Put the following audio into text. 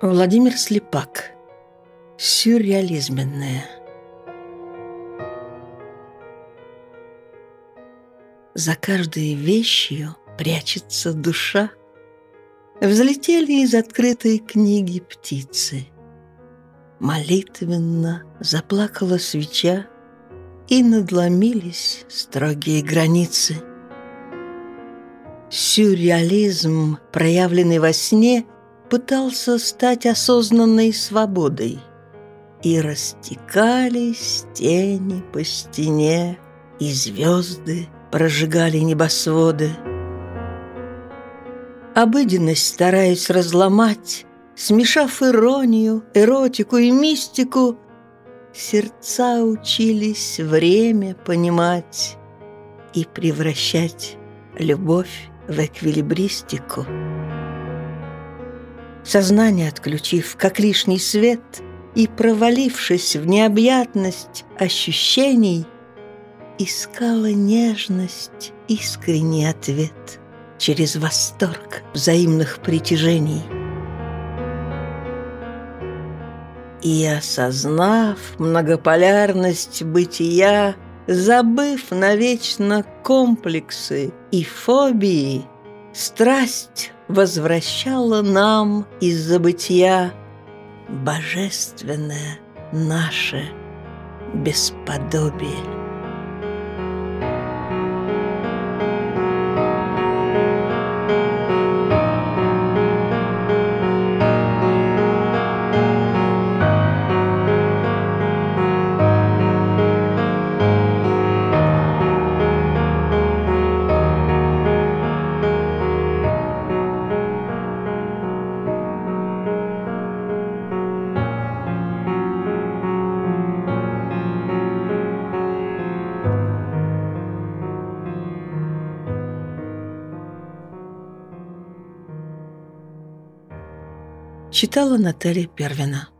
Владимир Слепак. Сюрреализменное. За каждой вещью прячется душа. Взлетели из открытой книги птицы. Молитвенно заплакала свеча, и надломились строгие границы. Сюрреализм, проявленный во сне, пытался стать осознанной свободой. И растекались тени по стене, и звезды прожигали небосводы. Обыденность стараясь разломать, смешав иронию, эротику и мистику, сердца учились время понимать и превращать любовь в эквилибристику. Сознание отключив, как лишний свет, и провалившись в необъятность ощущений, искала нежность, искренний ответ через восторг взаимных притяжений. И, осознав многополярность бытия, забыв навечно комплексы и фобии, страсть возвращала нам из забытия божественное наше бесподобие. Читала Наталья Первина.